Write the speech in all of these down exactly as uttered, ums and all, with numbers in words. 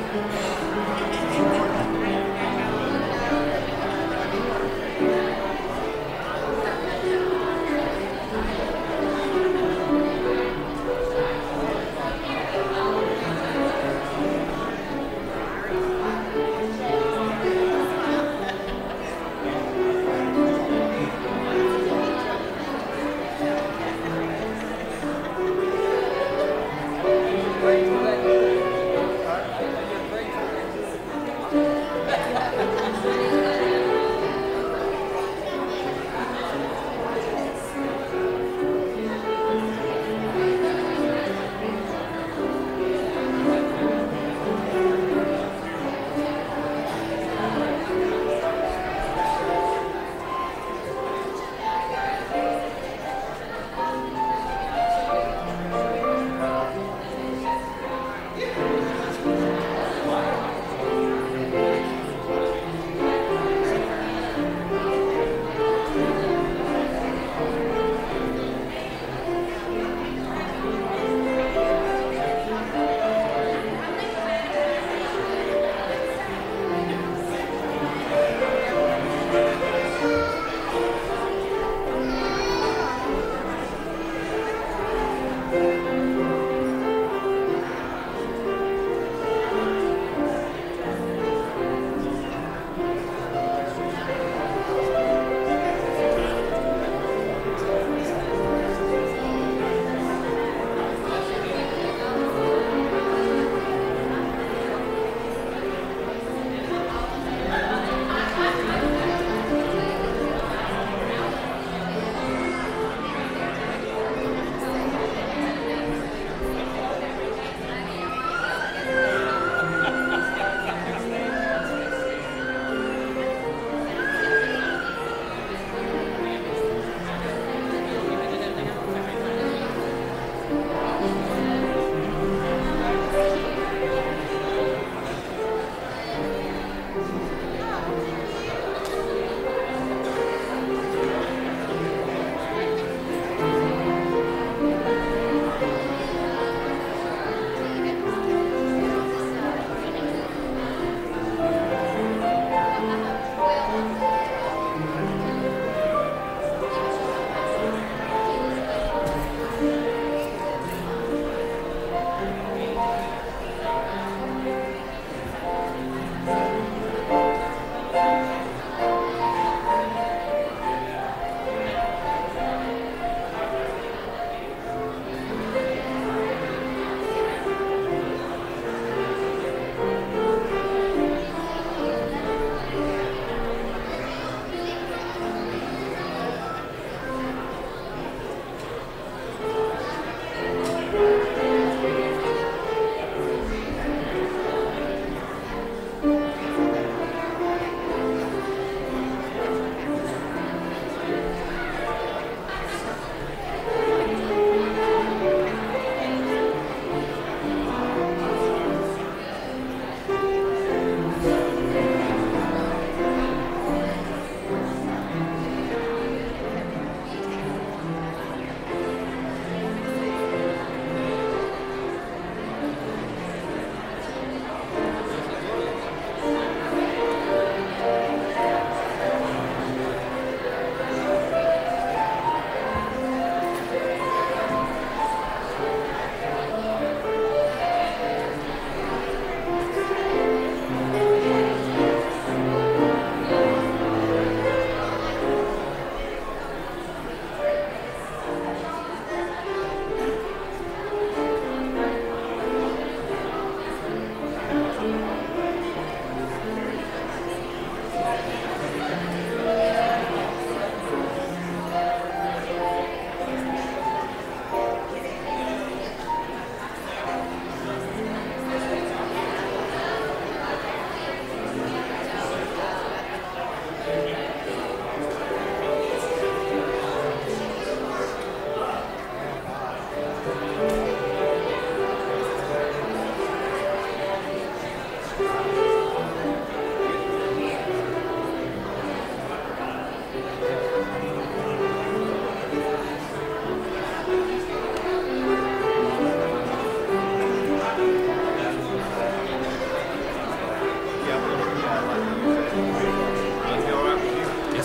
Great.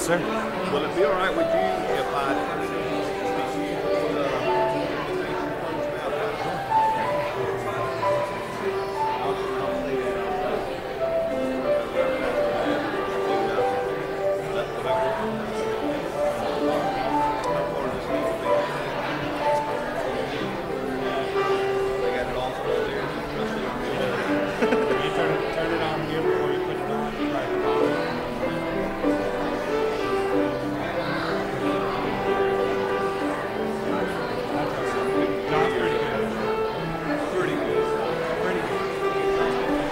sir. Will it be all right with you if I You turn it, turn it on here before you put it on. Right at the bottom. John's pretty good. pretty good? Pretty good.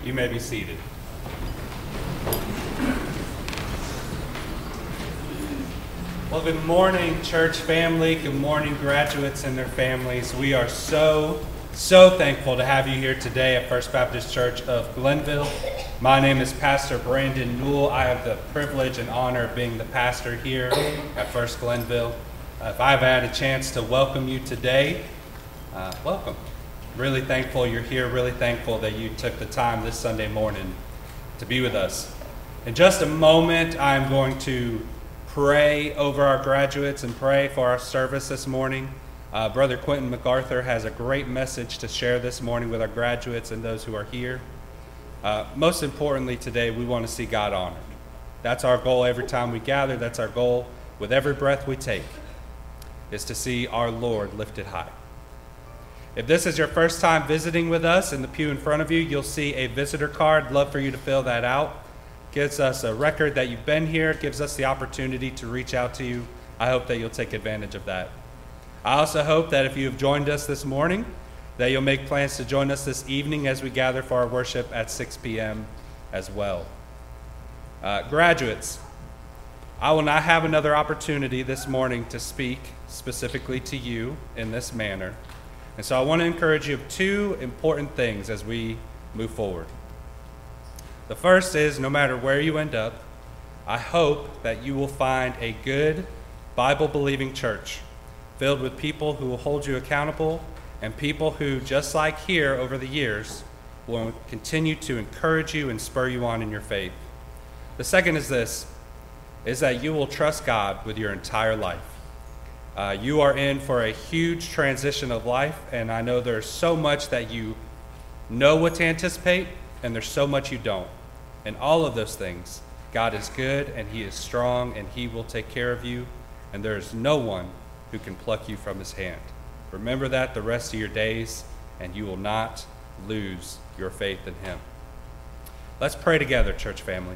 You may be seated. Well, good morning, church family. Good morning, graduates and their families. We are so, so thankful to have you here today at First Baptist Church of Glenville. My name is Pastor Brandon Newell. I have the privilege and honor of being the pastor here at First Glenville. Uh, if I've had a chance to welcome you today, uh, welcome. Really thankful you're here. Really thankful that you took the time this Sunday morning to be with us. In just a moment, I'm going to pray over our graduates and pray for our service this morning. Uh, Brother Quentin MacArthur has a great message to share this morning with our graduates and those who are here. Uh, most importantly today, we want to see God honored. That's our goal every time we gather. That's our goal with every breath we take, is to see our Lord lifted high. If this is your first time visiting with us, in the pew in front of you, you'll see a visitor card. Love for you to fill that out. Gives us a record that you've been here, gives us the opportunity to reach out to you. I hope that you'll take advantage of that. I also hope that if you have joined us this morning, that you'll make plans to join us this evening as we gather for our worship at six p.m. as well. Uh, graduates, I will not have another opportunity this morning to speak specifically to you in this manner. And so I want to encourage you of two important things as we move forward. The first is, no matter where you end up, I hope that you will find a good, Bible-believing church filled with people who will hold you accountable and people who, just like here over the years, will continue to encourage you and spur you on in your faith. The second is this, is that you will trust God with your entire life. Uh, you are in for a huge transition of life, and I know there's so much that you know what to anticipate, and there's so much you don't. And all of those things, God is good, and He is strong, and He will take care of you, and there is no one who can pluck you from His hand. Remember that the rest of your days, and you will not lose your faith in Him. Let's pray together, church family.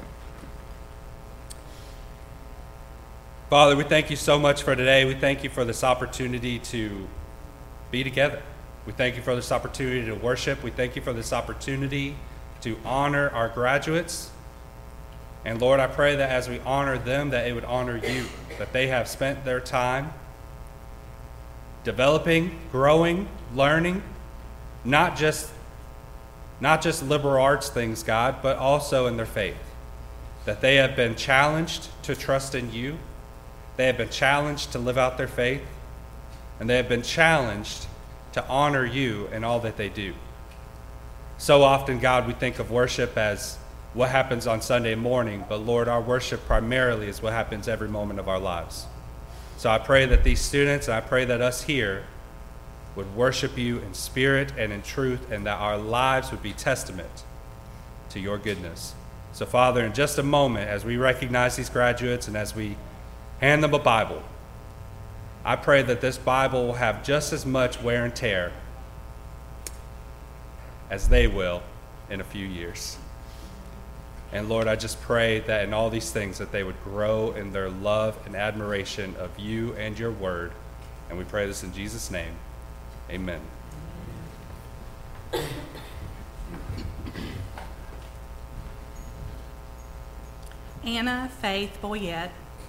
Father, we thank you so much for today. We thank you for this opportunity to be together. We thank you for this opportunity to worship. We thank you for this opportunity to honor our graduates. And Lord, I pray that as we honor them, that it would honor you, that they have spent their time developing, growing, learning, not just, not just liberal arts things, God, but also in their faith. That they have been challenged to trust in you. They have been challenged to live out their faith. And they have been challenged to honor you in all that they do. So often, God, we think of worship as what happens on Sunday morning, but Lord, our worship primarily is what happens every moment of our lives. So I pray that these students, and I pray that us here, would worship you in spirit and in truth, and that our lives would be testament to your goodness. So Father, in just a moment, as we recognize these graduates and as we hand them a Bible, I pray that this Bible will have just as much wear and tear as they will in a few years. And Lord, I just pray that in all these things that they would grow in their love and admiration of you and your word. And we pray this in Jesus' name. Amen. Anna Faith Boyette.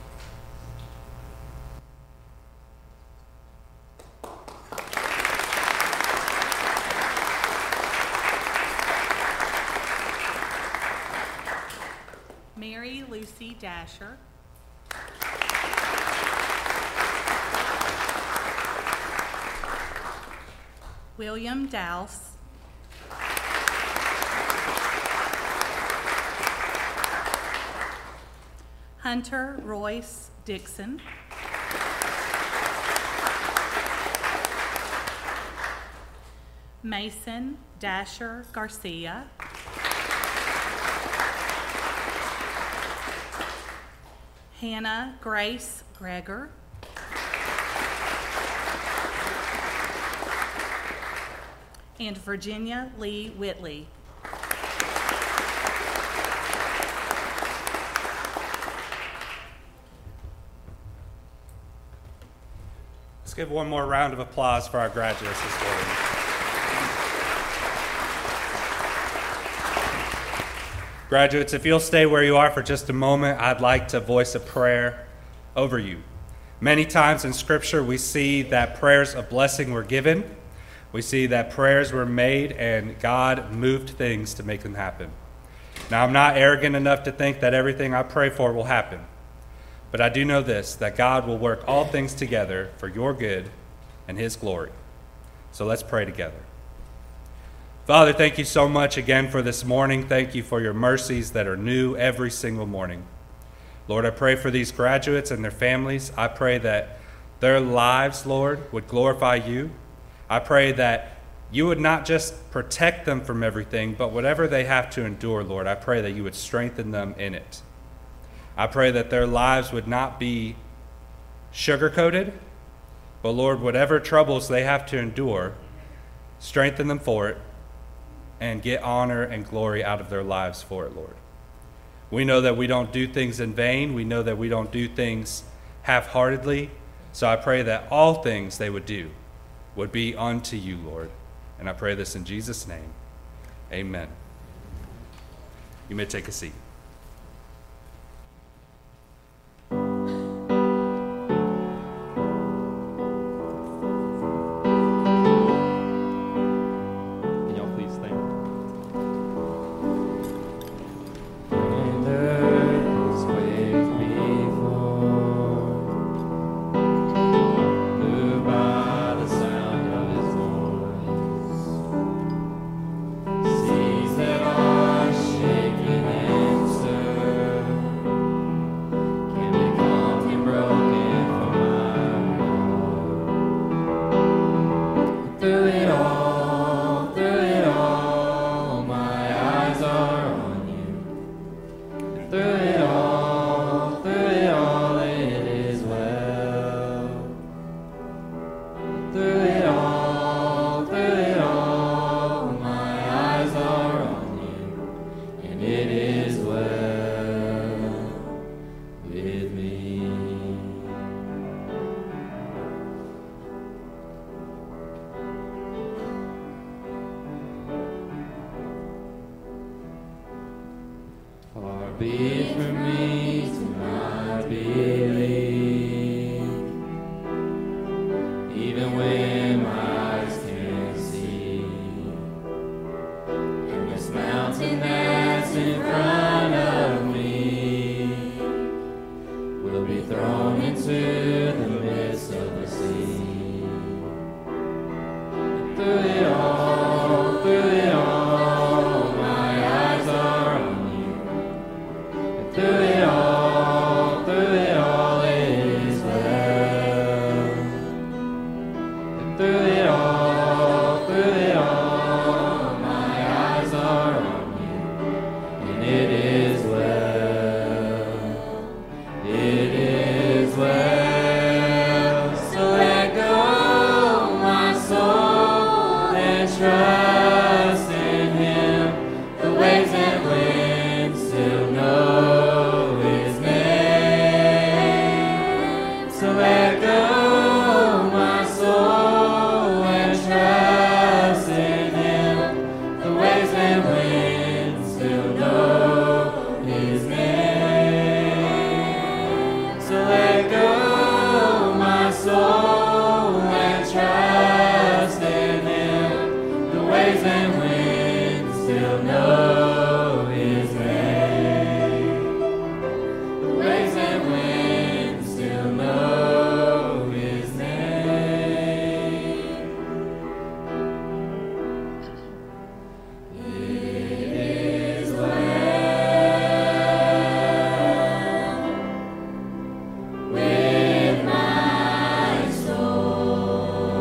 Mary Lucy Dasher. William Dowse. Hunter Royce Dixon. Mason Dasher Garcia. Hannah Grace Greger. And Virginia Lee Whitley. Let's give one more round of applause for our graduates this morning. Graduates, if you'll stay where you are for just a moment, I'd like to voice a prayer over you. Many times in Scripture, we see that prayers of blessing were given. We see that prayers were made and God moved things to make them happen. Now, I'm not arrogant enough to think that everything I pray for will happen. But I do know this, that God will work all things together for your good and his glory. So let's pray together. Father, thank you so much again for this morning. Thank you for your mercies that are new every single morning. Lord, I pray for these graduates and their families. I pray that their lives, Lord, would glorify you. I pray that you would not just protect them from everything, but whatever they have to endure, Lord, I pray that you would strengthen them in it. I pray that their lives would not be sugar-coated, but Lord, whatever troubles they have to endure, strengthen them for it, and get honor and glory out of their lives for it, Lord. We know that we don't do things in vain. We know that we don't do things half-heartedly. So I pray that all things they would do would be unto you, Lord. And I pray this in Jesus' name. Amen. You may take a seat.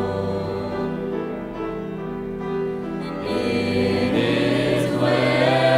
It is well.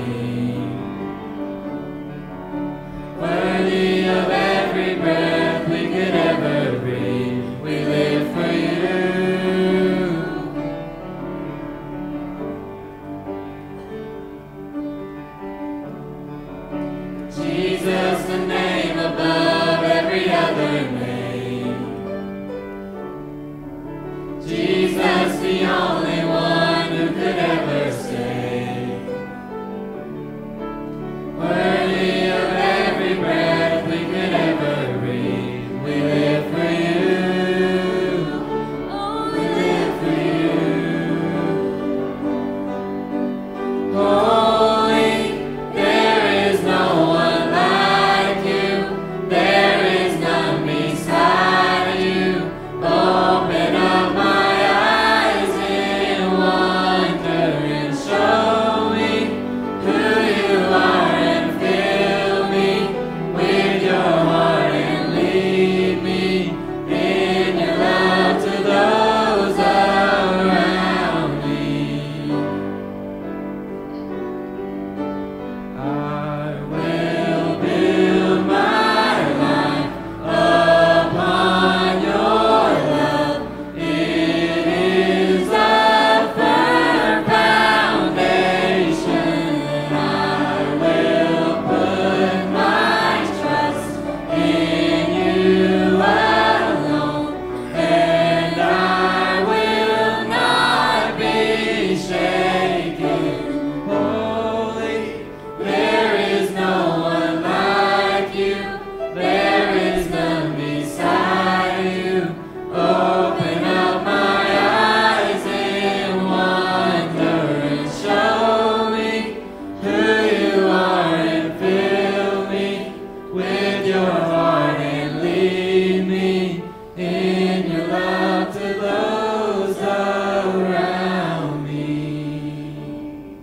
Worthy of every breath we could ever breathe, we live for you. Jesus, the name above every other name. Jesus, the only one who could ever save. Worthy of every breath we could ever breathe, we live for you. We live for you. Holy, there is no one like you. There is none beside you. Open up my eyes in wonder and show me who you are, and fill me with your heart and lead me in your love to those around me. I will build my life upon your love. It is a firm foundation. I will put my trust in you alone, and I will not be shaken. Holy, there is no one like you. There is none beside you. Open up my eyes in wonder and show me who you are, and fill me with your heart and lead me in your love to those around me.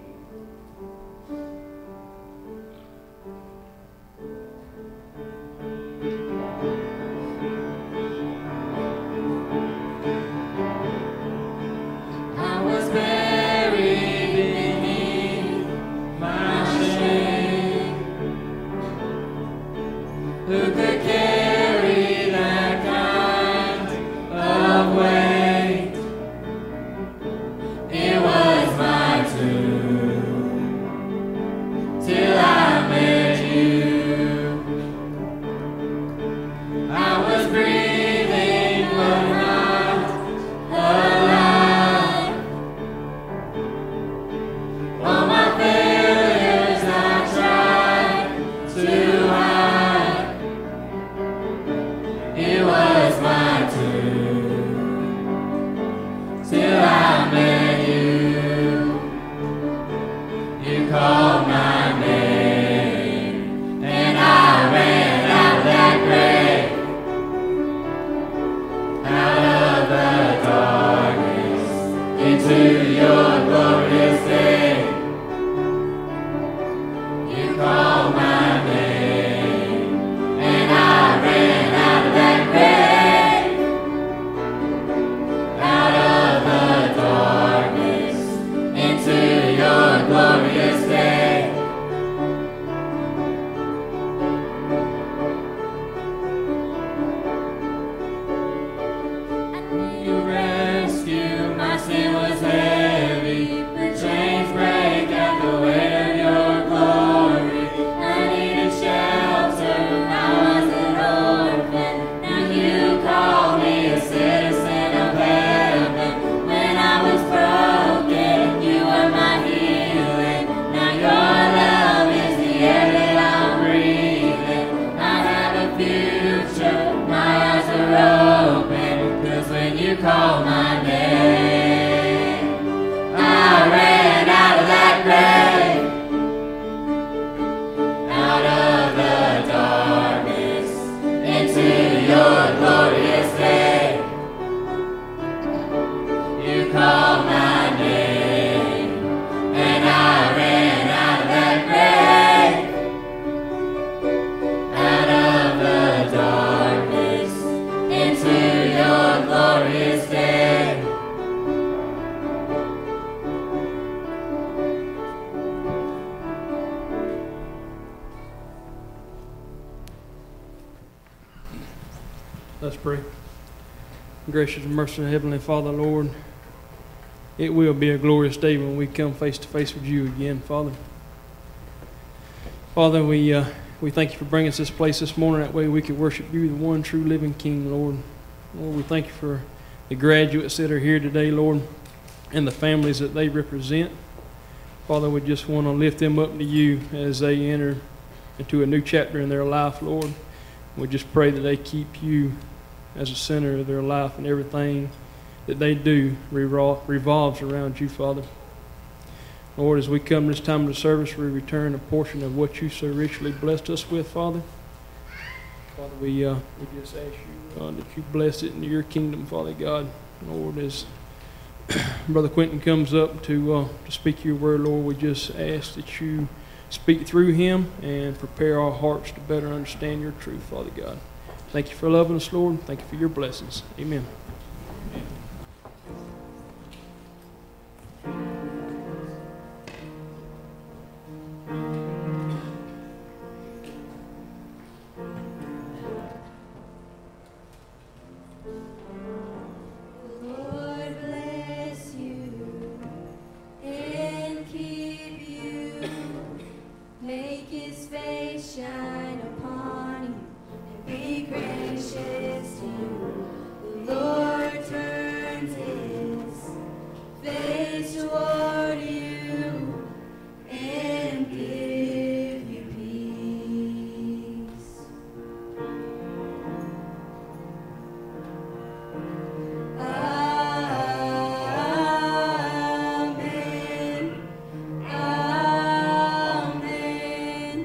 I was buried beneath my shame. Who could carry that kind of weight? It was my tomb till I met you. I was breathing but not alive. All my failures I tried to hide. It was my tomb till I met you. You called my name, and I ran out that grave, out of the darkness into your glorious day. You called my name, and I ran out of that grave, out of the darkness into your glorious day. Let's pray. Gracious and merciful Heavenly Father, Lord, it will be a glorious day when we come face to face with you again, Father. Father, we uh, we thank you for bringing us this place this morning. That way we can worship you, the one true living King, Lord. Lord, we thank you for the graduates that are here today, Lord, and the families that they represent. Father, we just want to lift them up to you as they enter into a new chapter in their life, Lord. We just pray that they keep you as the center of their life, and everything that they do revol- revolves around you, Father. Lord, as we come this time of the service, we return a portion of what you so richly blessed us with, Father. Father, we uh, we just ask you uh, that you bless it into your kingdom, Father God. Lord, as Brother Quentin comes up to uh, to speak your word, Lord, we just ask that you speak through him and prepare our hearts to better understand your truth, Father God. Thank you for loving us, Lord. Thank you for your blessings. Amen. Lord bless you and keep you. Make his face shine upon you and be gracious to you. The Lord turns his face toward you and give you peace. Amen. Amen.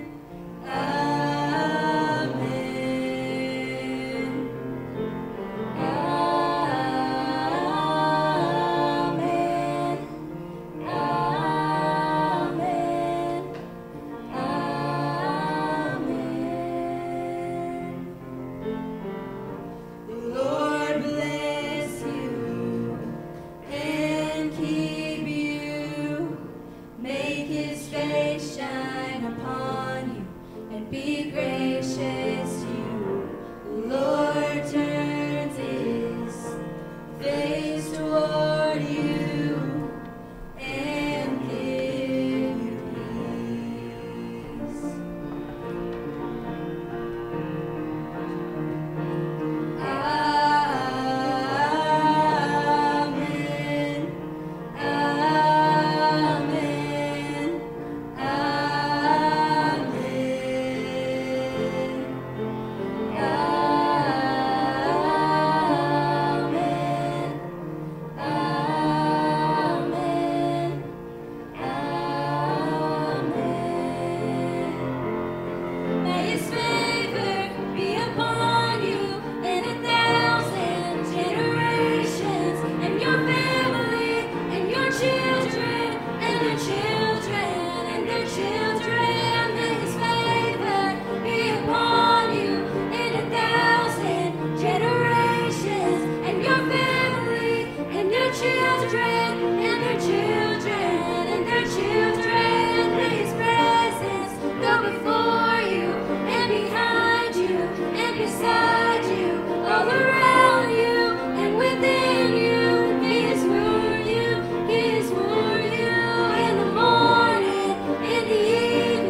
In the evening.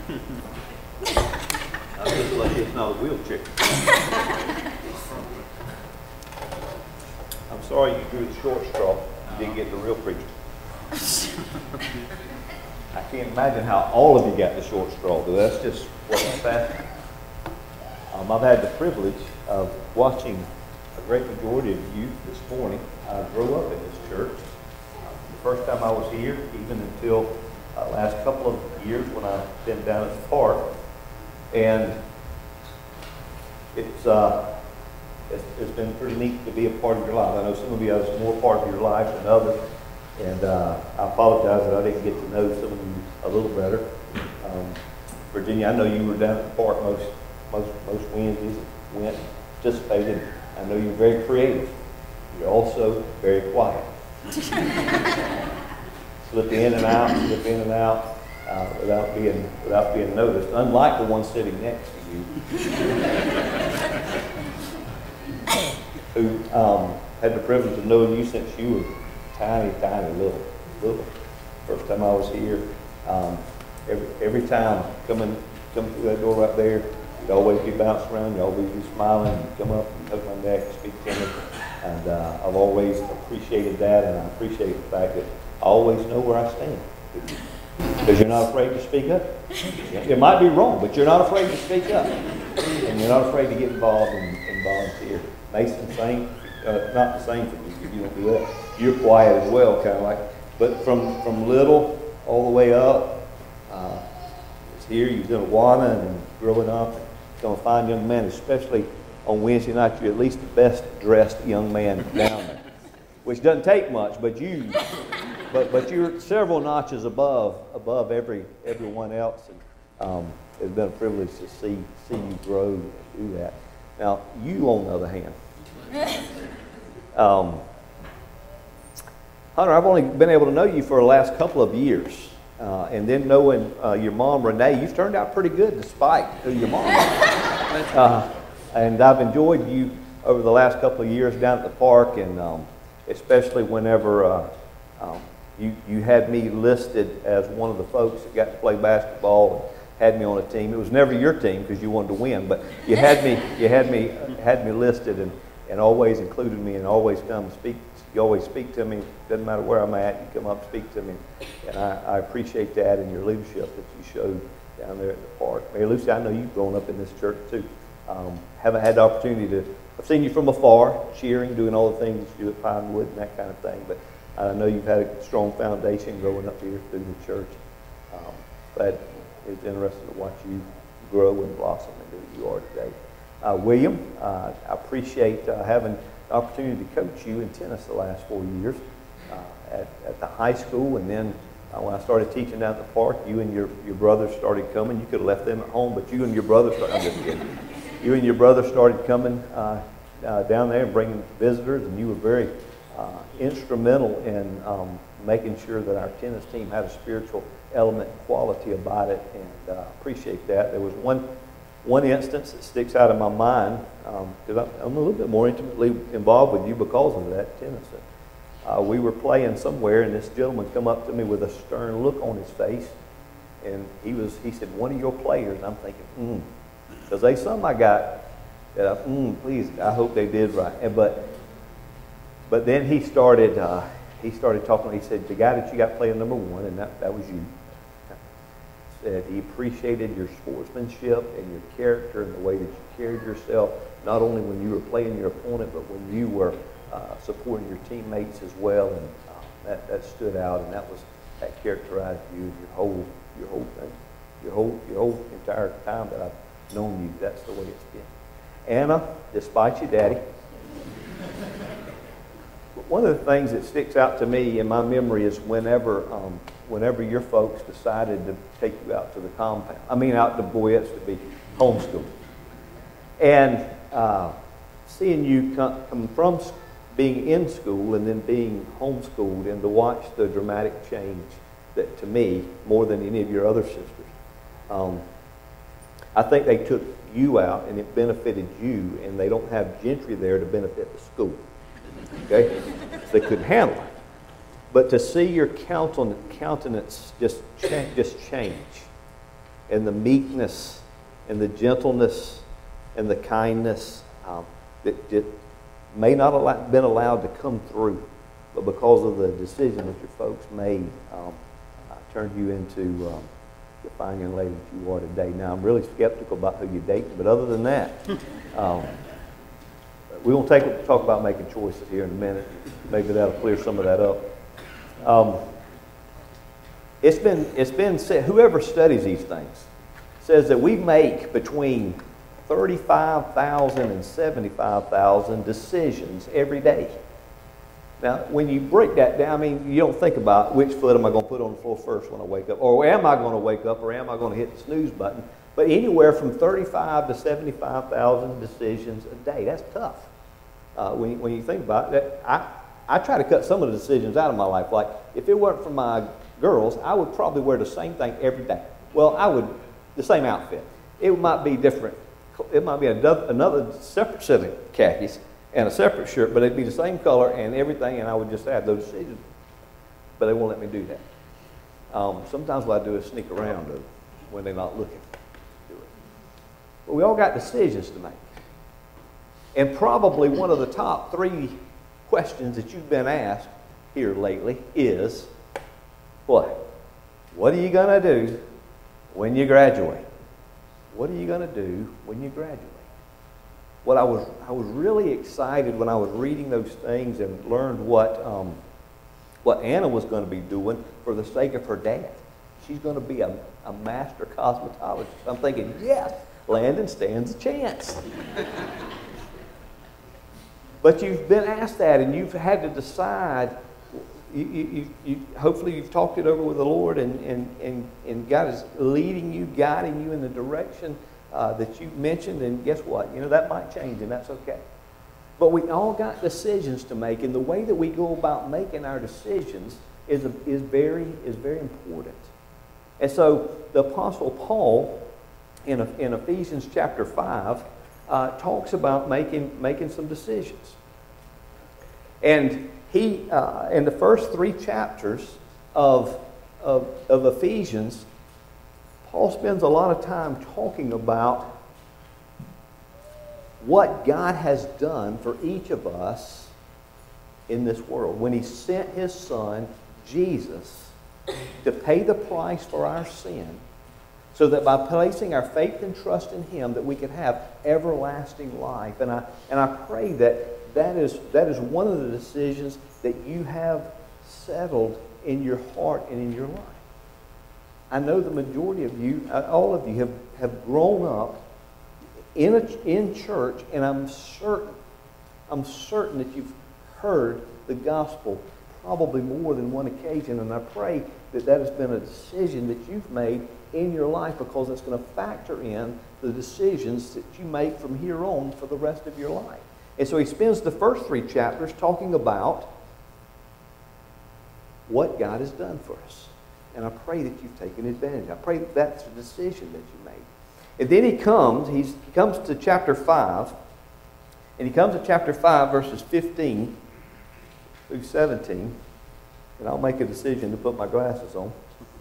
I'm just lucky it's not a wheelchair. I'm sorry you drew the short straw. You didn't get the real preacher. I can't imagine how all of you got the short straw, but that's just what I'm fascinated. Um, I've had the privilege of watching a great majority of you this morning. I grew up in this church. The first time I was here, even until uh, last couple of years when I've been down at the park. And it's, uh, it's, it's been pretty neat to be a part of your life. I know some of you have more part of your life than others. And uh, I apologize that I didn't get to know some of you a little better. Um, Virginia, I know you were down at the park most most most Wednesdays, went, participated. I know you're very creative. You're also very quiet. Slip in and out, slip in and out uh, without being without being noticed. Unlike the one sitting next to you, who um, had the privilege of knowing you since you were tiny, tiny, little, little. First time I was here, um, every every time coming coming through that door right there, you'd always be bouncing around, you'd always be smiling, you'd come up and hug my neck, speak to me, and uh, I've always appreciated that, and I appreciate the fact that I always know where I stand. Because you're not afraid to speak up. It might be wrong, but you're not afraid to speak up, and you're not afraid to get involved and, and volunteer. Mason, same, uh, not the same for you if you don't do that. You're quiet as well, kind of like, but from, from little all the way up, uh, it's here, you've done Awana and growing up, become a fine young man, especially on Wednesday night, you're at least the best dressed young man down there, which doesn't take much, but you, but, but you're several notches above, above every, everyone else, and um, it's been a privilege to see, see you grow and do that. Now, you on the other hand, um, Hunter, I've only been able to know you for the last couple of years. Uh, and then knowing uh, your mom, Renee, you've turned out pretty good despite who your mom is. Uh, and I've enjoyed you over the last couple of years down at the park, and um, especially whenever uh, um, you, you had me listed as one of the folks that got to play basketball and had me on a team. It was never your team because you wanted to win, but you had me, you had me, had me listed and, and always included me and always come speak. You always speak to me. Doesn't matter where I'm at. You come up and speak to me. And I, I appreciate that and your leadership that you showed down there at the park. Mary Lucy, I know you've grown up in this church too. Um, haven't had the opportunity to, I've seen you from afar, cheering, doing all the things that you do at Pinewood and that kind of thing. But I know you've had a strong foundation growing up here through the church. Um, but it's interesting to watch you grow and blossom into who you are today. Uh, William, uh, I appreciate uh, having opportunity to coach you in tennis the last four years uh, at, at the high school, and then uh, when I started teaching down at the park, you and your, your brother started coming. You could have left them at home, but you and your brother started, I'm just kidding. You and your brother started coming uh, uh, down there and bringing visitors, and you were very uh, instrumental in um, making sure that our tennis team had a spiritual element and quality about it, and uh, appreciate that. There was one One instance that sticks out in my mind, because um, I'm a little bit more intimately involved with you because of that tennis. Uh, we were playing somewhere, and this gentleman come up to me with a stern look on his face, and he was he said, "One of your players." And I'm thinking, hmm, because they some I got that I, hmm, please, I hope they did right. And but but then he started uh, he started talking. He said, "The guy that you got playing number one, and that that was you." That he appreciated your sportsmanship and your character and the way that you carried yourself, not only when you were playing your opponent, but when you were uh, supporting your teammates as well. And uh, that, that stood out, and that was that characterized you your whole your whole thing, your whole your whole entire time that I've known you. That's the way it's been. Anna, despite your daddy, one of the things that sticks out to me in my memory is whenever. Um, whenever your folks decided to take you out to the compound, I mean out to Boyette's to be homeschooled. And uh, seeing you come, come from being in school and then being homeschooled, and to watch the dramatic change that, to me, more than any of your other sisters, um, I think they took you out and it benefited you, and they don't have Gentry there to benefit the school. Okay? They couldn't handle it. But to see your countenance just change, just change, and the meekness and the gentleness and the kindness um, that, that may not have been allowed to come through, but because of the decision that your folks made, um, I turned you into um, the fine young lady that you are today. Now, I'm really skeptical about who you're dating, but other than that, um, we won't take talk about making choices here in a minute. Maybe that'll clear some of that up. Um, it's been it's been said, whoever studies these things says that we make between thirty-five thousand and seventy-five thousand decisions every day. Now, when you break that down, I mean, you don't think about which foot am I going to put on the floor first when I wake up, or am I going to wake up, or am I going to hit the snooze button? But anywhere from thirty-five to seventy-five thousand decisions a day. That's tough. Uh, when, when you think about it, I, I try to cut some of the decisions out of my life. Like, if it weren't for my girls, I would probably wear the same thing every day. Well, I would, the same outfit. It might be different. It might be another, another separate set of khakis and a separate shirt, but it'd be the same color and everything, and I would just have those decisions. But they won't let me do that. Um, sometimes what I do is sneak around them when they're not looking. Do it. But we all got decisions to make. And probably one of the top three questions that you've been asked here lately is, what? What are you going to do when you graduate? What are you going to do when you graduate? Well, I was, I was really excited when I was reading those things and learned what, um, what Anna was going to be doing for the sake of her dad. She's going to be a, a master cosmetologist. I'm thinking, yes, Landon stands a chance. But you've been asked that, and you've had to decide. You, you, you, hopefully you've talked it over with the Lord, and, and, and, and God is leading you, guiding you in the direction uh, that you mentioned, and guess what? You know, that might change, and that's okay. But we all got decisions to make, and the way that we go about making our decisions is, a, is, very, is very important. And so the Apostle Paul, in, a, in Ephesians chapter five, uh, talks about making, making some decisions. And he, uh, in the first three chapters of, of, of Ephesians, Paul spends a lot of time talking about what God has done for each of us in this world. When he sent his son, Jesus, to pay the price for our sin, so that by placing our faith and trust in him, that we could have everlasting life. And I, and I pray that that is, that is one of the decisions that you have settled in your heart and in your life. I know the majority of you, all of you, have, have grown up in, a, in church, and I'm certain, I'm certain that you've heard the gospel probably more than one occasion, and I pray that that has been a decision that you've made in your life, because it's going to factor in the decisions that you make from here on for the rest of your life. And so he spends the first three chapters talking about what God has done for us. And I pray that you've taken advantage. I pray that that's a decision that you made. And then he comes, he's, he comes to chapter five, and he comes to chapter five, verses fifteen through seventeen. And I'll make a decision to put my glasses on.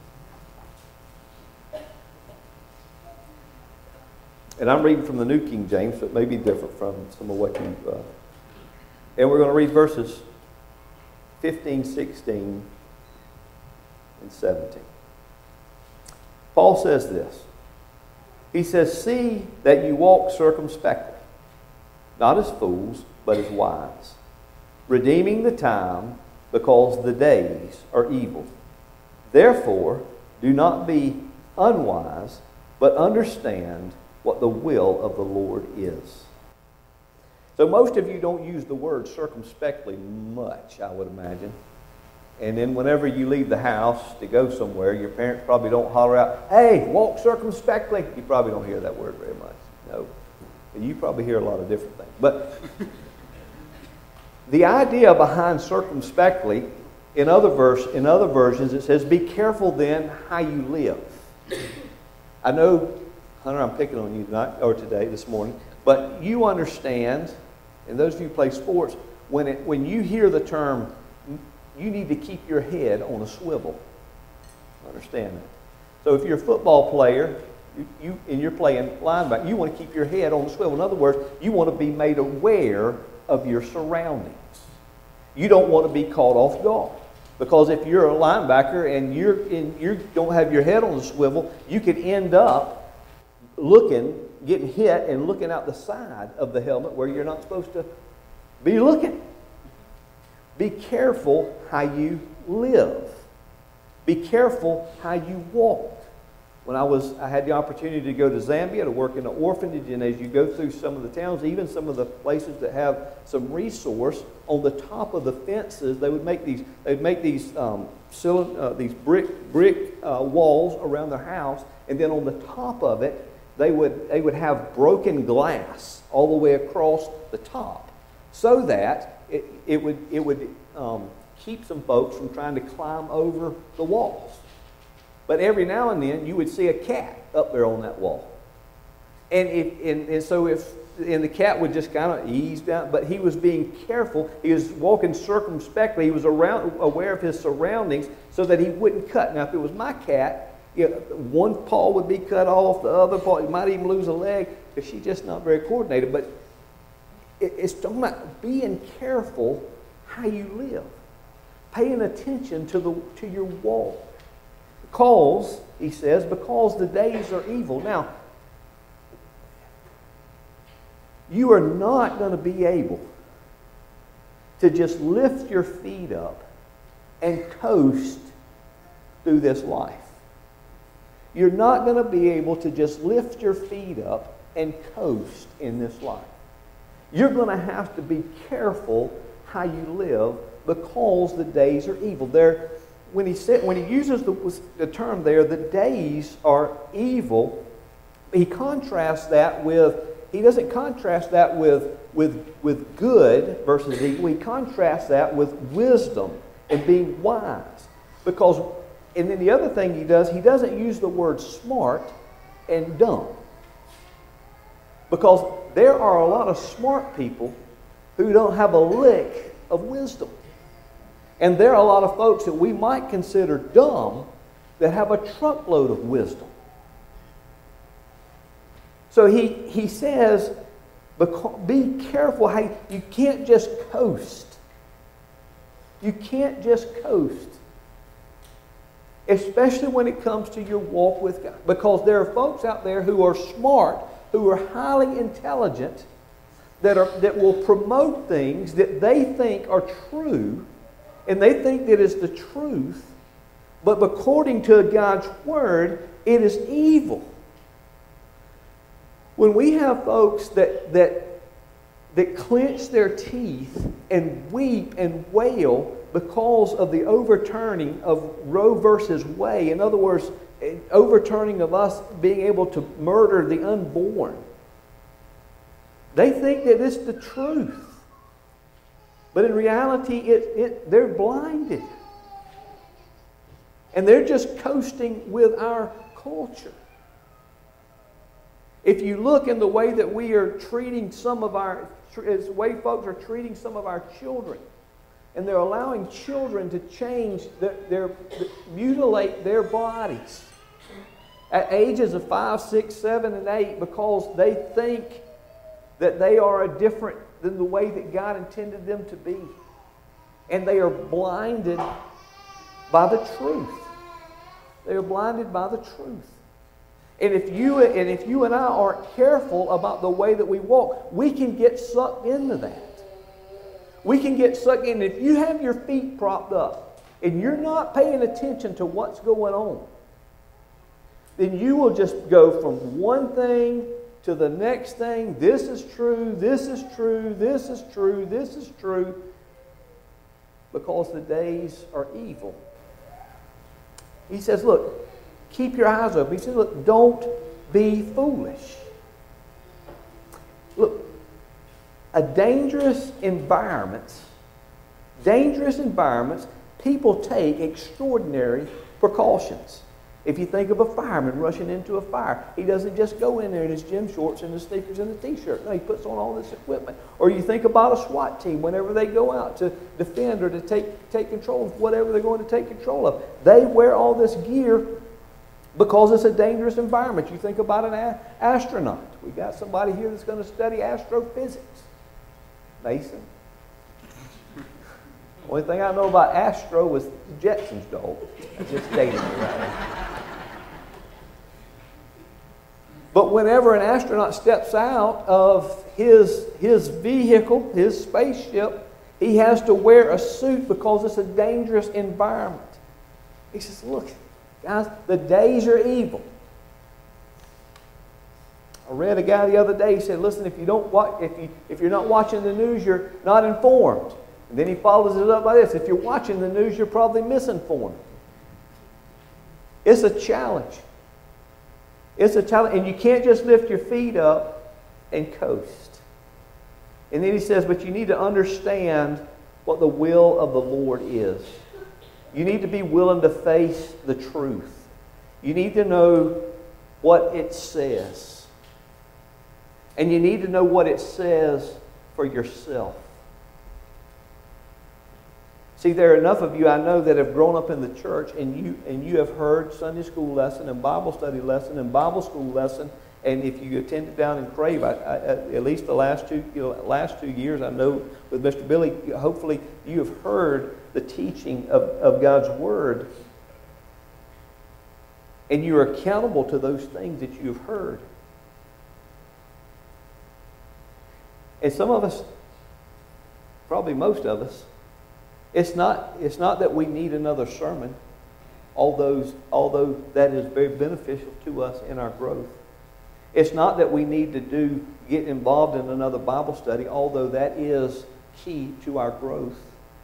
And I'm reading from the New King James, so it may be different from some of what you... Uh, and we're going to read verses fifteen, sixteen, and seventeen. Paul says this. He says, "See that you walk circumspectly, not as fools, but as wise, redeeming the time, because the days are evil. Therefore, do not be unwise, but understand what the will of the Lord is." So most of you don't use the word circumspectly much, I would imagine. And then whenever you leave the house to go somewhere, your parents probably don't holler out, "Hey, walk circumspectly." You probably don't hear that word very much. No. You probably hear a lot of different things. But the idea behind circumspectly, in other verse, in other versions, it says, "Be careful then how you live." I know, Hunter, I'm picking on you tonight, or today, this morning, but you understand, and those of you who play sports, when it, when you hear the term, you need to keep your head on a swivel. Understand that. So if you're a football player You, you and you're playing linebacker. You want to keep your head on the swivel. In other words, you want to be made aware of your surroundings. You don't want to be caught off guard. Because if you're a linebacker and you're in, you don't have your head on the swivel, you could end up looking, getting hit and looking out the side of the helmet where you're not supposed to be looking. Be careful how you live. Be careful how you walk. When I was, I had the opportunity to go to Zambia to work in an orphanage, and as you go through some of the towns, even some of the places that have some resource, on the top of the fences, they would make these, they'd make these, um, cylind- uh, these brick brick uh, walls around their house, and then on the top of it, they would they would have broken glass all the way across the top, so that it, it would it would um, keep some folks from trying to climb over the walls. But every now and then you would see a cat up there on that wall. And, if, and, and so if, and the cat would just kind of ease down, but he was being careful. He was walking circumspectly. He was around, aware of his surroundings so that he wouldn't cut. Now, if it was my cat, you know, one paw would be cut off, the other paw, he might even lose a leg because she's just not very coordinated. But it, it's talking about being careful how you live, paying attention to, the, to your walk. Because, he says, because the days are evil. Now, you are not going to be able to just lift your feet up and coast through this life. You're not going to be able to just lift your feet up and coast in this life. You're going to have to be careful how you live because the days are evil. They're When he said, when he uses the, the term there, the days are evil, he contrasts that with, he doesn't contrast that with, with, with good versus evil. He contrasts that with wisdom and being wise. Because, and then the other thing he does, he doesn't use the word smart and dumb. Because there are a lot of smart people who don't have a lick of wisdom. And there are a lot of folks that we might consider dumb that have a truckload of wisdom. So he, he says, be careful how you, you can't just coast. You can't just coast. Especially when it comes to your walk with God. Because there are folks out there who are smart, who are highly intelligent, that, are, that will promote things that they think are true, and they think that it's the truth, but according to God's Word, it is evil. When we have folks that, that, that clench their teeth and weep and wail because of the overturning of Roe versus Wade, in other words, overturning of us being able to murder the unborn, they think that it's the truth. But in reality, it, it, they're blinded. And they're just coasting with our culture. If you look in the way that we are treating some of our, as the way folks are treating some of our children, and they're allowing children to change, their, their, mutilate their bodies at ages of five, six, seven, and eight because they think that they are a different than the way that God intended them to be. And they are blinded by the truth. They are blinded by the truth. And if you and if you and I aren't careful about the way that we walk, we can get sucked into that. We can get sucked in. If you have your feet propped up and you're not paying attention to what's going on, then you will just go from one thing to the next thing. This is true, this is true, this is true, this is true, because the days are evil. He says, look, keep your eyes open. He says, look, don't be foolish. Look, a dangerous environments, dangerous environments, people take extraordinary precautions. If you think of a fireman rushing into a fire, he doesn't just go in there in his gym shorts and his sneakers and a t-shirt. No, he puts on all this equipment. Or you think about a SWAT team whenever they go out to defend or to take, take control of whatever they're going to take control of. They wear all this gear Because it's a dangerous environment. You think about an a- astronaut. We got somebody here that's going to study astrophysics. Mason. Only thing I know about Astro was the Jetsons dog. I just dated me right now. But whenever an astronaut steps out of his, his vehicle, his spaceship, he has to wear a suit because it's a dangerous environment. He says, look, guys, the days are evil. I read a guy the other day, he said, listen, if, you don't watch, if, you, if you're not watching the news, you're not informed. And then he follows it up by this. If you're watching the news, you're probably misinformed. It's a challenge. It's a challenge. And you can't just lift your feet up and coast. And then he says, but you need to understand what the will of the Lord is. You need to be willing to face the truth. You need to know what it says. And you need to know what it says for yourself. See, there are enough of you I know that have grown up in the church and you and you have heard Sunday school lesson and Bible study lesson and Bible school lesson. And if you attended down in Crave, I, I, at least the last two you know, last two years, I know with Mister Billy, hopefully you have heard the teaching of, of God's Word. And you are accountable to those things that you've heard. And some of us, probably most of us, It's not, it's not that we need another sermon, although, although that is very beneficial to us in our growth. It's not that we need to do get involved in another Bible study, although that is key to our growth.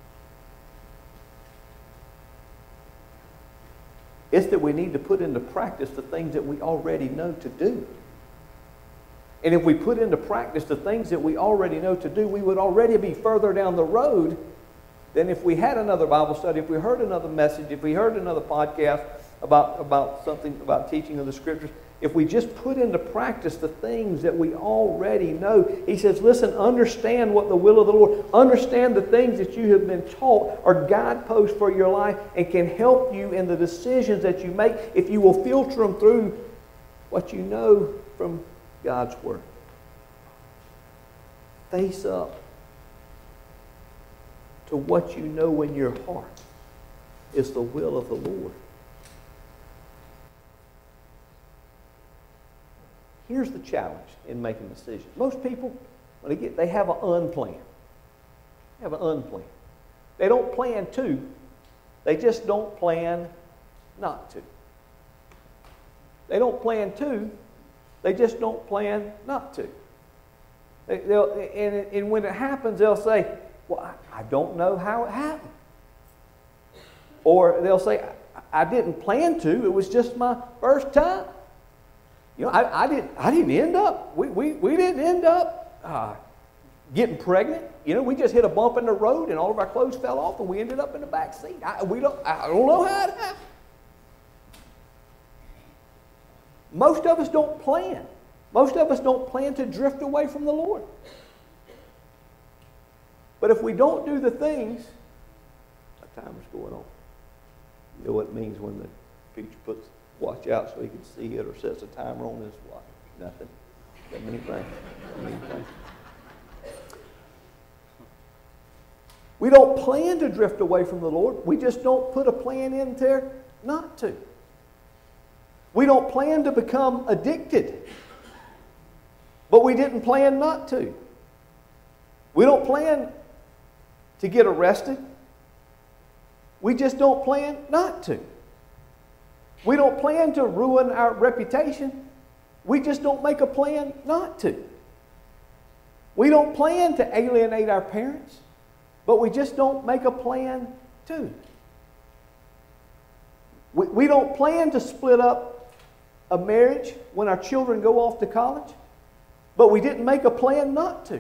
It's that we need to put into practice the things that we already know to do. And if we put into practice the things that we already know to do, we would already be further down the road than if we had another Bible study, if we heard another message, if we heard another podcast about, about something, about teaching of the Scriptures. If we just put into practice the things that we already know. He says, listen, understand what the will of the Lord, understand the things that you have been taught are guideposts for your life and can help you in the decisions that you make if you will filter them through what you know from God's Word. Face up to what you know in your heart is the will of the Lord. Here's the challenge in making decisions. Most people, when they get, they have an unplan. They have an unplan. They don't plan to. They just don't plan not to. They don't plan to. They just don't plan not to. They, they'll, and, and when it happens, they'll say, well, I, I don't know how it happened. Or they'll say, I, I didn't plan to. It was just my first time. You know, I, I didn't. I didn't end up. We we, we didn't end up uh, getting pregnant. You know, we just hit a bump in the road, and all of our clothes fell off, and we ended up in the back seat. I, we don't. I don't know how it happened. Most of us don't plan. Most of us don't plan to drift away from the Lord. But if we don't do the things, my timer's going on. You know what it means when the preacher puts watch out so he can see it or sets a timer on his watch. Nothing. That many things. That many things. We don't plan to drift away from the Lord. We just don't put a plan in there not to. We don't plan to become addicted. But we didn't plan not to. We don't plan to get arrested. We just don't plan not to. We don't plan to ruin our reputation. We just don't make a plan not to. We don't plan to alienate our parents, but we just don't make a plan to. We, we don't plan to split up a marriage when our children go off to college, but we didn't make a plan not to.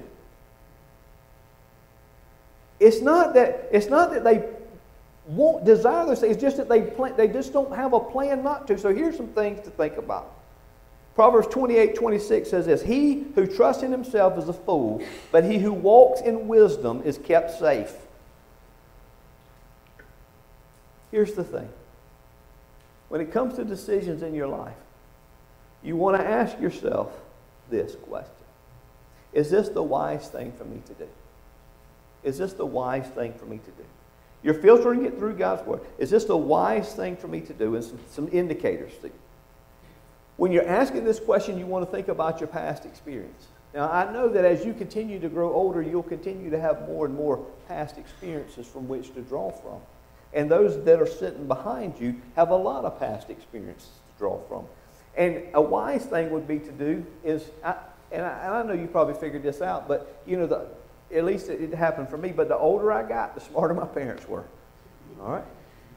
It's not that, it's not that they won't desire those things. It's just that they plan, they just don't have a plan not to. So here's some things to think about. Proverbs twenty-eight twenty-six says this: he who trusts in himself is a fool, but he who walks in wisdom is kept safe. Here's the thing. when it comes to decisions in your life, you want to ask yourself this question. Is this the wise thing for me to do? Is this the wise thing for me to do? You're filtering it through God's Word. Is this the wise thing for me to do? And some, some indicators to you. When you're asking this question, you want to think about your past experience. Now, I know that as you continue to grow older, you'll continue to have more and more past experiences from which to draw from. And those that are sitting behind you have a lot of past experiences to draw from. And a wise thing would be to do is, I, and, I, and I know you probably figured this out, but you know, the, at least it, it happened for me, but the older I got, the smarter my parents were. All right?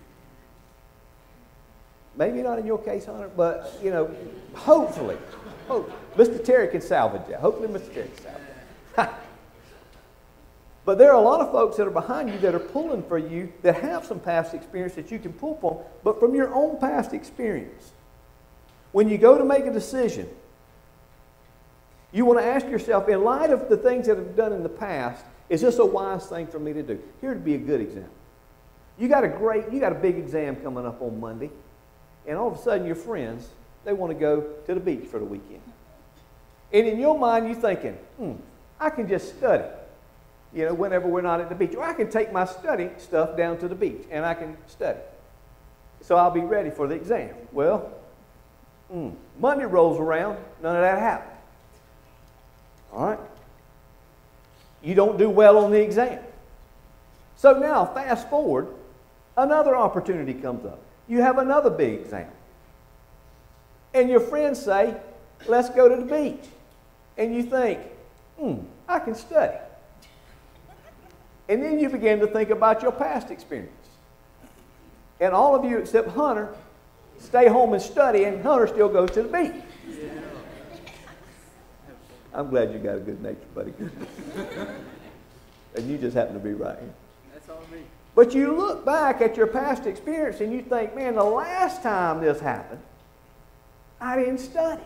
Maybe not in your case, Hunter, but, you know, hopefully, hope, Mister Terry can salvage that. Hopefully Mister Terry can salvage that. But there are a lot of folks that are behind you that are pulling for you that have some past experience that you can pull from, but from your own past experience. When you go to make a decision, you want to ask yourself, in light of the things that have done in the past, is this a wise thing for me to do? Here would be a good example. You got a great, you got a big exam coming up on Monday, and all of a sudden your friends, they want to go to the beach for the weekend. And in your mind, you're thinking, hmm, I can just study, you know, whenever we're not at the beach. Or I can take my study stuff down to the beach, and I can study. So I'll be ready for the exam. Well, hmm, Monday rolls around, none of that happened. All right? You don't do well on the exam. So now, fast forward, another opportunity comes up. You have another big exam. And your friends say, let's go to the beach. And you think, hmm, I can study. And then you begin to think about your past experience. And all of you except Hunter stay home and study, and Hunter still goes to the beach. I'm glad you got a good nature, buddy. And you just happen to be right. That's all me. But you look back at your past experience and you think, man, the last time this happened, I didn't study.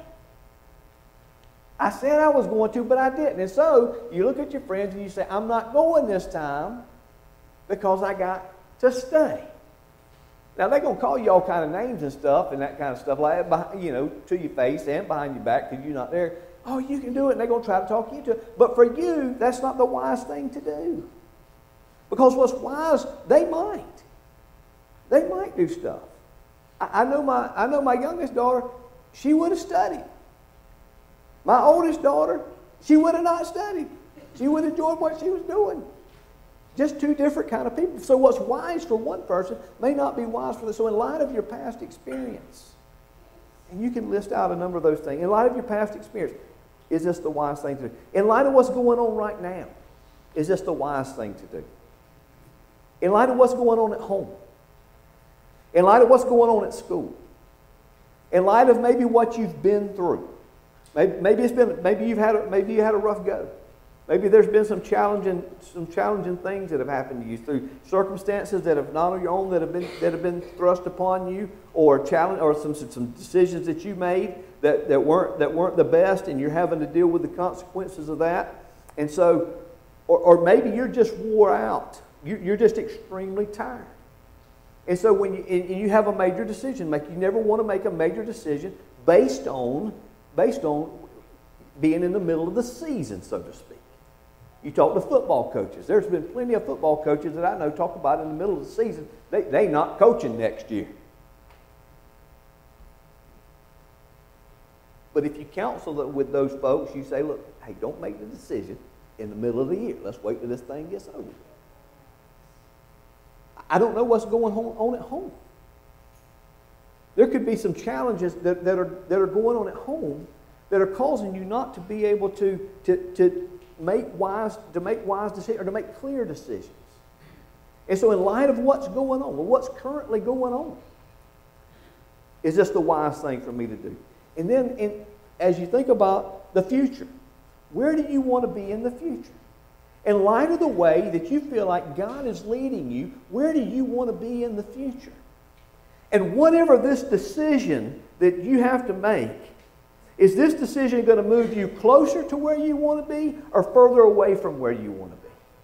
I said I was going to, but I didn't. And so you look at your friends and you say, I'm not going this time because I got to study. Now, they're going to call you all kind of names and stuff and that kind of stuff like that, you know, to your face and behind your back because you're not there. Oh, you can do it, and they're going to try to talk you into it. But for you, that's not the wise thing to do. Because what's wise, they might. They might do stuff. I, I know my I know my youngest daughter, she would have studied. My oldest daughter, she would have not studied. She would have enjoyed what she was doing. Just two different kind of people. So what's wise for one person may not be wise for the. So in light of your past experience, and you can list out a number of those things. In light of your past experience, is this the wise thing to do? In light of what's going on right now, is this the wise thing to do? In light of what's going on at home, in light of what's going on at school, in light of maybe what you've been through, maybe, maybe it's been maybe you've had a, maybe you had a rough go, maybe there's been some challenging some challenging things that have happened to you through circumstances that have not on your own that have been that have been thrust upon you, or challenge or some some decisions that you made that, that weren't that weren't the best, and you're having to deal with the consequences of that, and so, or, or maybe you're just wore out. You're just extremely tired. And so when you, and you have a major decision, make you never want to make a major decision based on, based on being in the middle of the season, so to speak. You talk to football coaches. There's been plenty of football coaches that I know talk about in the middle of the season, they, they not coaching next year. But if you counsel with those folks, you say, look, hey, don't make the decision in the middle of the year. Let's wait till this thing gets over. I don't know what's going on at home. There could be some challenges that, that, are, that are going on at home that are causing you not to be able to, to, to, make, wise, to make wise decisions or to make clear decisions. And so in light of what's going on, or what's currently going on, is this the wise thing for me to do? And then in, as you think about the future, where do you want to be in the future? In light of the way that you feel like God is leading you, where do you want to be in the future? And whatever this decision that you have to make, is this decision going to move you closer to where you want to be or further away from where you want to be?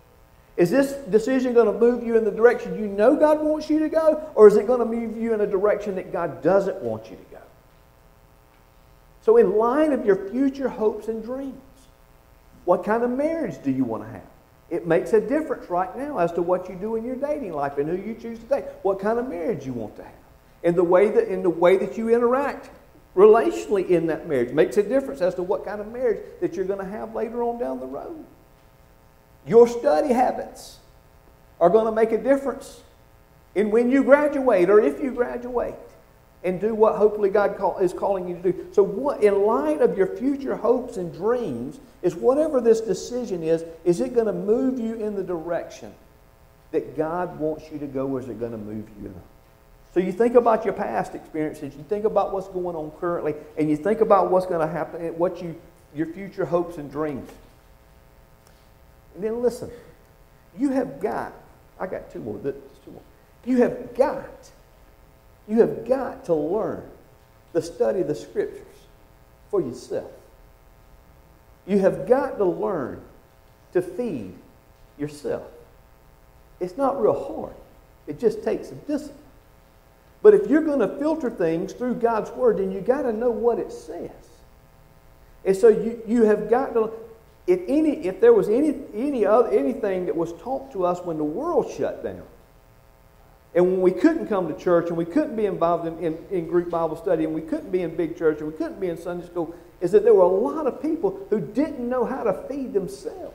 Is this decision going to move you in the direction you know God wants you to go, or is it going to move you in a direction that God doesn't want you to go? So in line of your future hopes and dreams, what kind of marriage do you want to have? It makes a difference right now as to what you do in your dating life and who you choose to date. What kind of marriage you want to have. And the way that, in the way that you interact relationally in that marriage makes a difference as to what kind of marriage that you're going to have later on down the road. Your study habits are going to make a difference in when you graduate or if you graduate and do what hopefully God call, is calling you to do. So what, in light of your future hopes and dreams, is whatever this decision is, is it going to move you in the direction that God wants you to go, or is it going to move you in? So you think about your past experiences, you think about what's going on currently, and you think about what's going to happen, what you, your future hopes and dreams. And then listen, you have got, I got two more, this, two more. You have got, you have got to learn the study of the Scriptures for yourself. You have got to learn to feed yourself. It's not real hard. It just takes some discipline. But if you're going to filter things through God's Word, then you've got to know what it says. And so you, you have got to, if any, if there was any, any other, anything that was taught to us when the world shut down, and when we couldn't come to church, and we couldn't be involved in, in, in group Bible study, and we couldn't be in big church, and we couldn't be in Sunday school, is that there were a lot of people who didn't know how to feed themselves.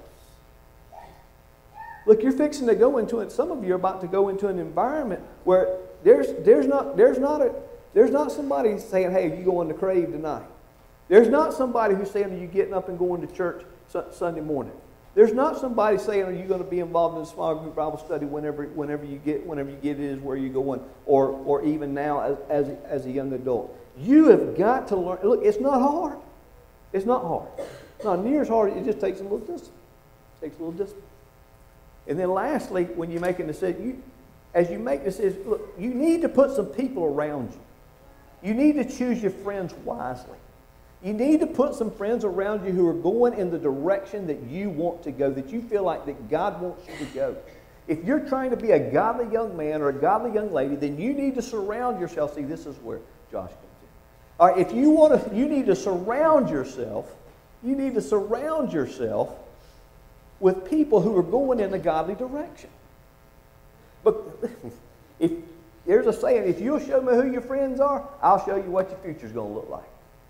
Look, you're fixing to go into it. Some of you are about to go into an environment where there's, there's, not, there's, not, a, there's not somebody saying, hey, are you going to Crave tonight? There's not somebody who's saying, are you getting up and going to church Sunday morning? There's not somebody saying, are you going to be involved in a small group Bible study whenever, whenever you get, whenever you get it is where you're going, or, or even now as, as, as a young adult. You have got to learn. Look, it's not hard. It's not hard. It's not near as hard. It just takes a little discipline. It takes a little discipline. And then lastly, when you make a decision, you, as you make decisions, look, you need to put some people around you. You need to choose your friends wisely. You need to put some friends around you who are going in the direction that you want to go, that you feel like that God wants you to go. If you're trying to be a godly young man or a godly young lady, then you need to surround yourself. See, this is where Josh comes in. All right, if you want to, you need to surround yourself, you need to surround yourself with people who are going in a godly direction. But if there's a saying, if you'll show me who your friends are, I'll show you what your future's going to look like.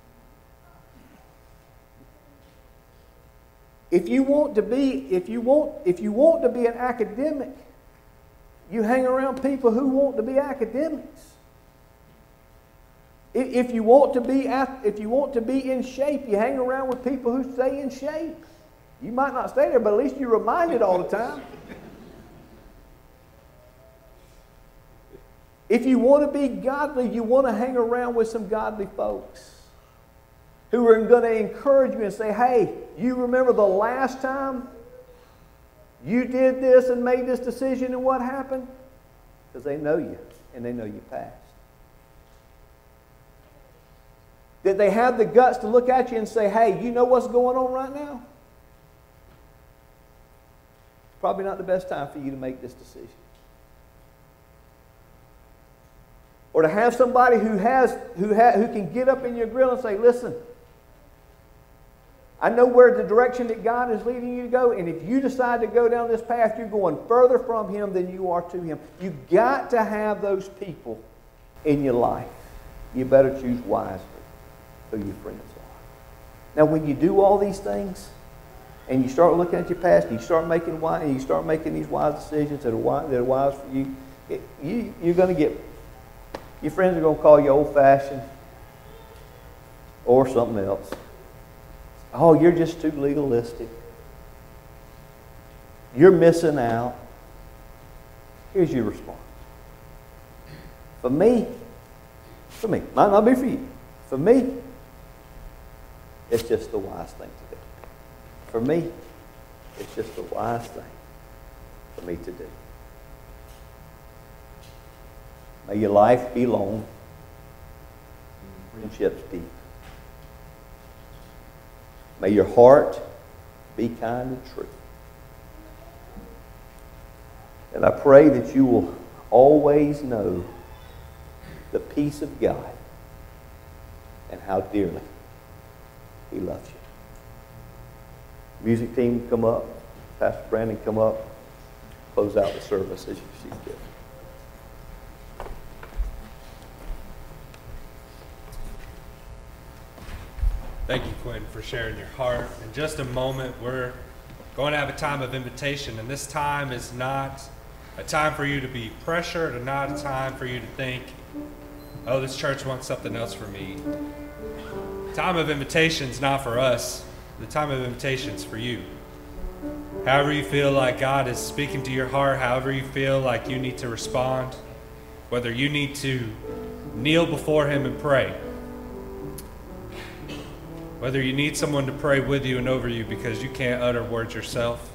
If you want to be, if you want, if you want to be an academic, you hang around people who want to be academics. If you want to be, if you want to be in shape, you hang around with people who stay in shape. You might not stay there, but at least you're reminded all the time. If you want to be godly, you want to hang around with some godly folks who are going to encourage you and say, hey, you remember the last time you did this and made this decision and what happened? Because they know you and they know your past. That they have the guts to look at you and say, hey, you know what's going on right now? Probably not the best time for you to make this decision. Or to have somebody who has who ha, who can get up in your grill and say, listen, I know where the direction that God is leading you to go, and if you decide to go down this path, you're going further from Him than you are to Him. You've got to have those people in your life. You better choose wisely who your friends are. Now, when you do all these things, and you start looking at your past, and you start making wise, and you start making these wise decisions that are wise, that are wise for you, it, you you're going to get, your friends are going to call you old-fashioned or something else. Oh, you're just too legalistic. You're missing out. Here's your response. For me, for me, might not be for you. For me, it's just the wise thing to do. For me, it's just the wise thing for me to do. May your life be long, friendships deep. May your heart be kind and true. And I pray that you will always know the peace of God and how dearly He loves you. Music team, come up. Pastor Brandon, come up. Close out the service as you see fit. Thank you, Quentin, for sharing your heart. In just a moment, we're going to have a time of invitation, and this time is not a time for you to be pressured, or not a time for you to think, oh, this church wants something else for me. Time of invitation is not for us. The time of invitation is for you. However you feel like God is speaking to your heart, however you feel like you need to respond, whether you need to kneel before Him and pray, whether you need someone to pray with you and over you because you can't utter words yourself,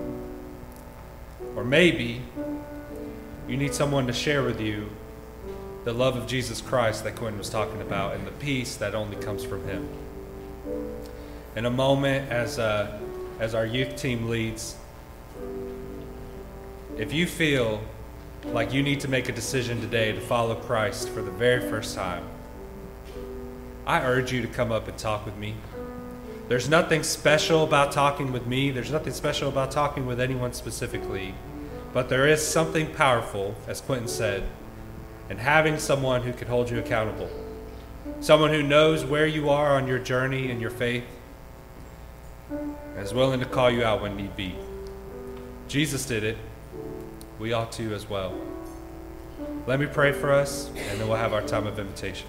or maybe you need someone to share with you the love of Jesus Christ that Quentin was talking about and the peace that only comes from Him. In a moment, as uh, as our youth team leads, if you feel like you need to make a decision today to follow Christ for the very first time, I urge you to come up and talk with me. There's nothing special about talking with me. There's nothing special about talking with anyone specifically. But there is something powerful, as Quentin said, in having someone who can hold you accountable. Someone who knows where you are on your journey in your faith and is willing to call you out when need be. Jesus did it. We ought to as well. Let me pray for us, and then we'll have our time of invitation.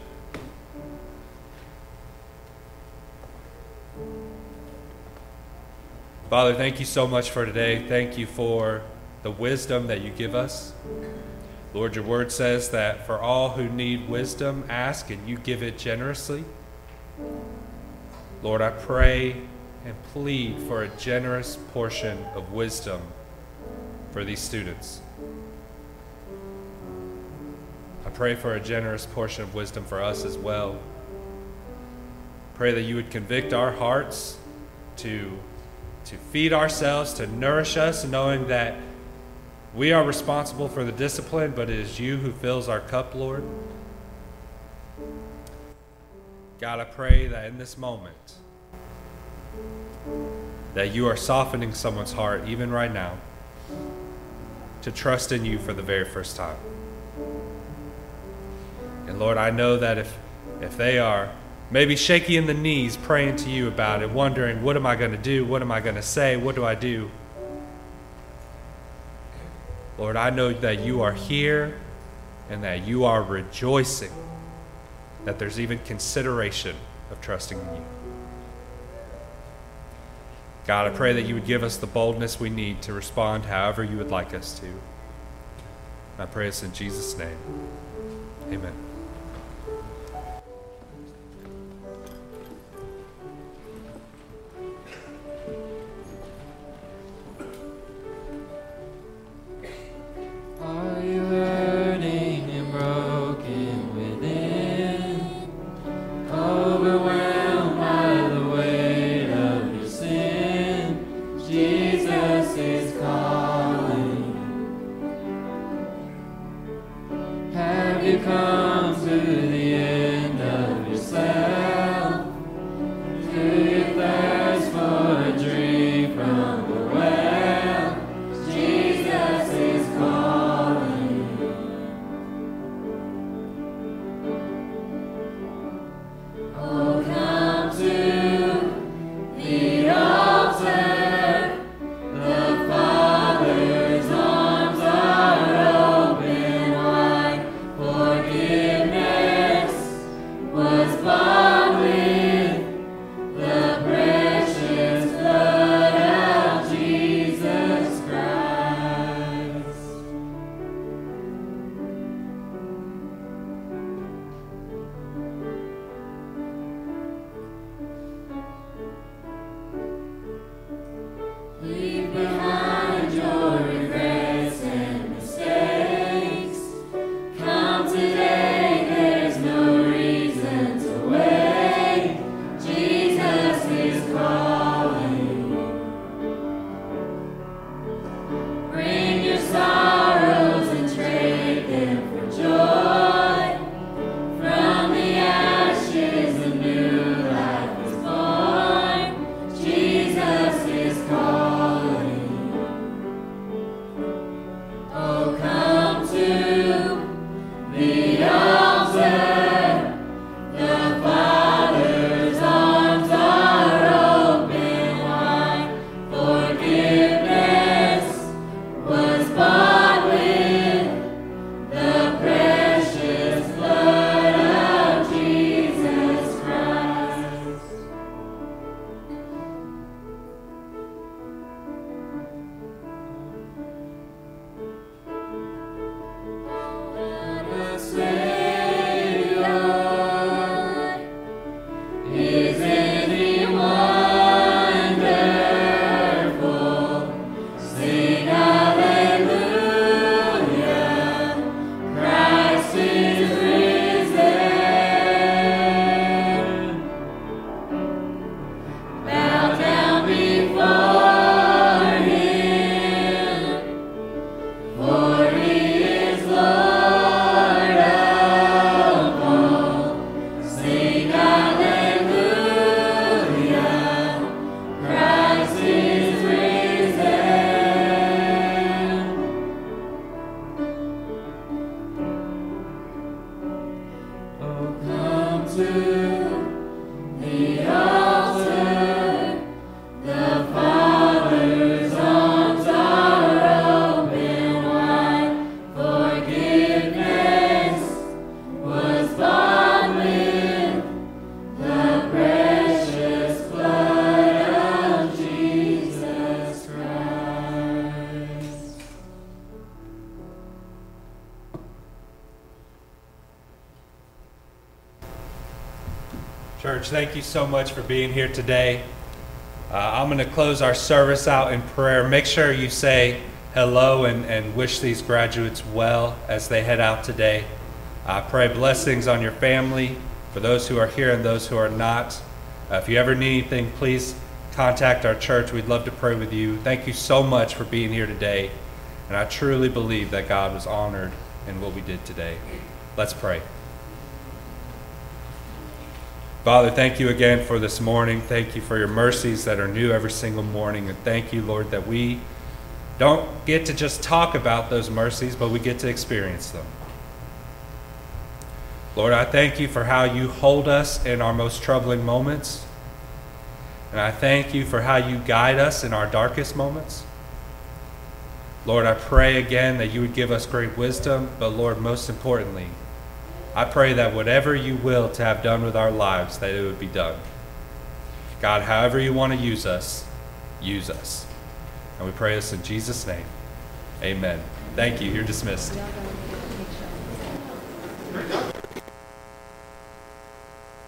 Father, thank you so much for today. Thank you for the wisdom that you give us. Lord, your word says that for all who need wisdom, ask and you give it generously. Lord, I pray and plead for a generous portion of wisdom for these students. I pray for a generous portion of wisdom for us as well. Pray that you would convict our hearts to to feed ourselves, to nourish us, knowing that we are responsible for the discipline, but it is you who fills our cup, Lord. God, I pray that in this moment, that you are softening someone's heart, even right now, to trust in you for the very first time. And Lord, I know that if, if they are maybe shaky in the knees, praying to you about it, wondering, what am I going to do? What am I going to say? What do I do? Lord, I know that you are here and that you are rejoicing that there's even consideration of trusting in you. God, I pray that you would give us the boldness we need to respond however you would like us to. I pray this in Jesus' name. Amen. Are you hurting and broken within? Overwhelmed by the weight of your sin? Jesus is calling. Have you come to the end of yourself? Do you thirst for a drink from the well? Jesus is calling. Oh, come to the altar. The Father's arms are open wide. Forgive Church, thank you so much for being here today. Uh, I'm going to close our service out in prayer. Make sure you say hello and, and wish these graduates well as they head out today. I pray blessings on your family, for those who are here and those who are not. Uh, if you ever need anything, please contact our church. We'd love to pray with you. Thank you so much for being here today. And I truly believe that God was honored in what we did today. Let's pray. Father, thank you again for this morning. Thank you for your mercies that are new every single morning. And thank you, Lord, that we don't get to just talk about those mercies, but we get to experience them. Lord, I thank you for how you hold us in our most troubling moments. And I thank you for how you guide us in our darkest moments. Lord, I pray again that you would give us great wisdom, but Lord, most importantly, I pray that whatever you will to have done with our lives, that it would be done. God, however you want to use us, use us. And we pray this in Jesus' name. Amen. Thank you. You're dismissed.